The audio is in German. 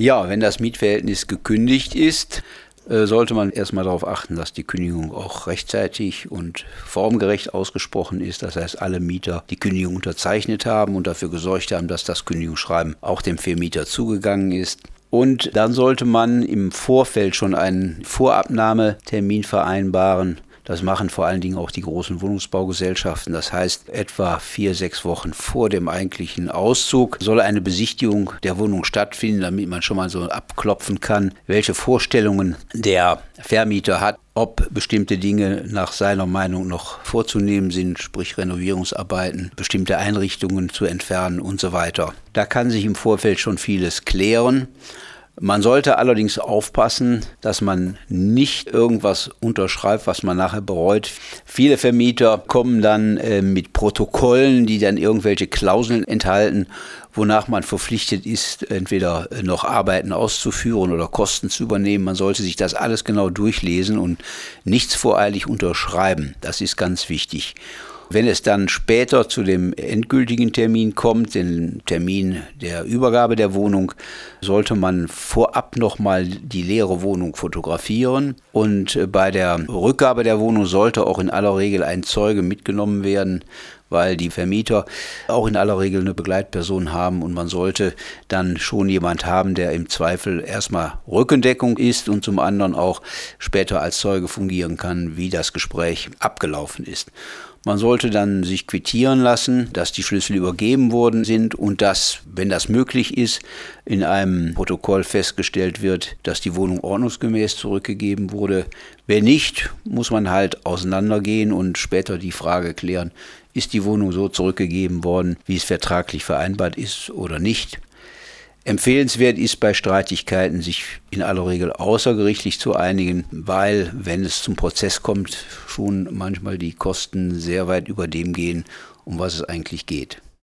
Ja, wenn das Mietverhältnis gekündigt ist, sollte man erstmal darauf achten, dass die Kündigung auch rechtzeitig und formgerecht ausgesprochen ist. Das heißt, alle Mieter die Kündigung unterzeichnet haben und dafür gesorgt haben, dass das Kündigungsschreiben auch dem Vermieter zugegangen ist. Und dann sollte man im Vorfeld schon einen Vorabnahmetermin vereinbaren. Das machen vor allen Dingen auch die großen Wohnungsbaugesellschaften. Das heißt, etwa 4-6 Wochen vor dem eigentlichen Auszug soll eine Besichtigung der Wohnung stattfinden, damit man schon mal so abklopfen kann, welche Vorstellungen der Vermieter hat, ob bestimmte Dinge nach seiner Meinung noch vorzunehmen sind, sprich Renovierungsarbeiten, bestimmte Einrichtungen zu entfernen und so weiter. Da kann sich im Vorfeld schon vieles klären. Man sollte allerdings aufpassen, dass man nicht irgendwas unterschreibt, was man nachher bereut. Viele Vermieter kommen dann mit Protokollen, die dann irgendwelche Klauseln enthalten, wonach man verpflichtet ist, entweder noch Arbeiten auszuführen oder Kosten zu übernehmen. Man sollte sich das alles genau durchlesen und nichts voreilig unterschreiben. Das ist ganz wichtig. Wenn es dann später zu dem endgültigen Termin kommt, den Termin der Übergabe der Wohnung, sollte man vorab nochmal die leere Wohnung fotografieren. Und bei der Rückgabe der Wohnung sollte auch in aller Regel ein Zeuge mitgenommen werden, weil die Vermieter auch in aller Regel eine Begleitperson haben und man sollte dann schon jemand haben, der im Zweifel erstmal Rückendeckung ist und zum anderen auch später als Zeuge fungieren kann, wie das Gespräch abgelaufen ist. Man sollte dann sich quittieren lassen, dass die Schlüssel übergeben worden sind und dass, wenn das möglich ist, in einem Protokoll festgestellt wird, dass die Wohnung ordnungsgemäß zurückgegeben wurde. Wenn nicht, muss man halt auseinandergehen und später die Frage klären, ist die Wohnung so zurückgegeben worden, wie es vertraglich vereinbart ist oder nicht. Empfehlenswert ist bei Streitigkeiten, sich in aller Regel außergerichtlich zu einigen, weil, wenn es zum Prozess kommt, schon manchmal die Kosten sehr weit über dem gehen, um was es eigentlich geht.